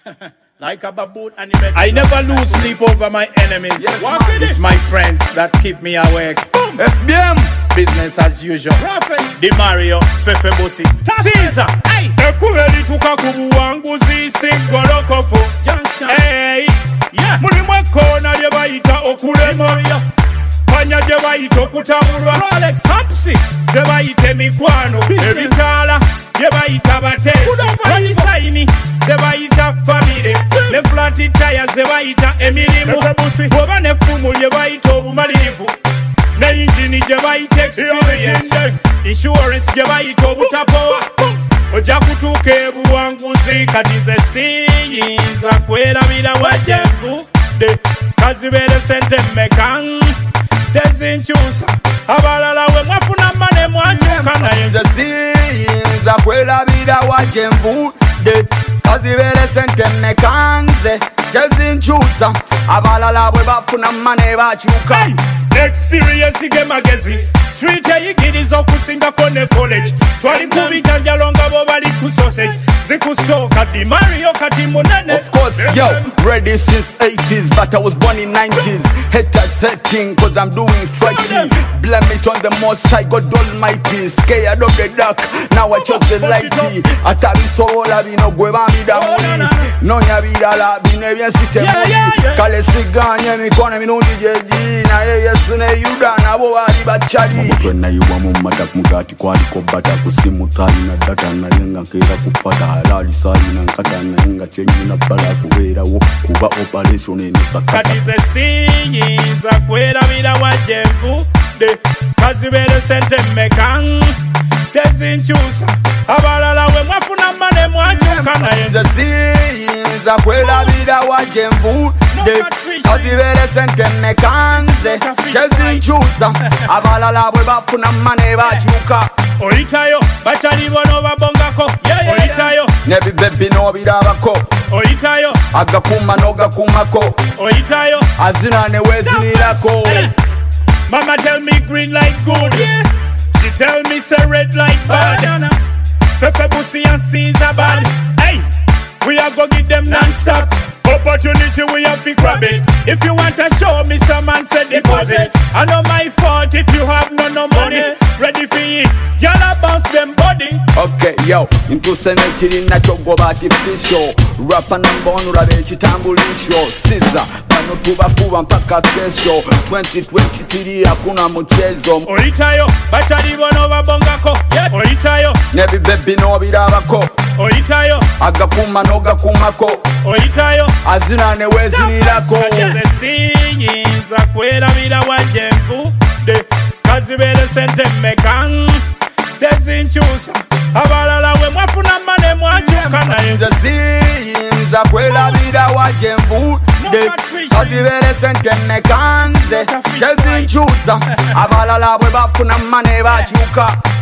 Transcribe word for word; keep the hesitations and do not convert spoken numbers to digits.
Like a baboon animal. I never lose sleep over my enemies. Yes, it's my friends that keep me awake. Boom. F B M. Business as usual. Prophet. Di Mario, Fefe Bosi, Caesar. Hey. Ekubeli tukakubuwanguzi sigolokofo. Hey. Yeah. Mulimwe kona lye bayita okulema. Panya lye bayita okutabulwa. Rolex Hapsi lye bayita emikwano. Ebitaala lye bayita bateesi. Konisaini lye bayita famire. Ne flat tires lye bayita emirimu. Bwoba n'effumu lye bayita obumalirivu. Ne engine gye bayita experience. Insurance gye bayita obutapowa. Ojja kutuuka ebuwanguzi kati nze siyinza kwerabira wajjevudde kazibeere sente mmeka tezinkyusa abalala we mwafuna mane mwakyuka naye nze siyinza kwerabira wajjevudde kazibeere sente mmeka nze tezinkyusa abalala bwe bafuna mane bakyuka. Experience ge magezi street eyigiriza okusingako ne college twali kubijanjalo nga bo bali ku sausage zikusooka Di Mario kati munene. Of course, yo, ready since eighties but I was born in nineties. Haters setting cause I'm doing tricky. Blame it on the most high God almighty. Scared of the dark, now I chose the light. Atabisobola bino gwe bambida muli nonya birala bino ebyensite muli kale siganye emikono emirundi gyegi naye Yesu ne Yuda nabo bali bachali omutwe nayiwa mu mata ku mugati kwaliko bata ku simu talina data naye nga nkeera kufata halali salina nkata naye nga kyenyina bala kubeerawo kuba operation enesakata kati ze siyinza kwerabira wajjevudde kazibeere sente mmeka tezinkyusa abalala we mwafuna mane mwakyuka naye nze siyinza kwerabira wajjevudde kazibeere sente mmeka nze tezinkyusa abalala bwe bafuna mane bakyuka. Oyitayo bakyali bono babongako oyitayo nebibebi n'obirabako oyitayo agakuuma n'ogakuumako oyitayo azina ne weezinirako. Mama tell me green like good, she tell me say red like bad. Fefe Bosi and Caesar bad. Hey, we are go give them non-stop opportunity, we have to grab it. If you want a show, Mister Man said deposit. I know my fault if you have no no money. Ready for it, y'all bounce them body. Okay, yo, ntuse nekiri nakyo goba artificial. Rapa number one ulabe ekitambulisho. Caesar, bano tubakuba mpaka kesho. twenty twenty-three hakuna mchezo. Oyitayo, bakyali bono babongako oyitayo nebibebi n'obirabako oyitayo agakuuma n'ogakuumako oyitayo azina ne weezinirako. nze siyinza kwerabira wajjevudde kazibeere sente mmeka tezinkyusa abalala we mwafuna mane mwakyuka naye nze siyinza kwerabira wajjevudde kazibeere sente mmeka nze tezinkyusa abalala bwe bafuna mane bakyuka.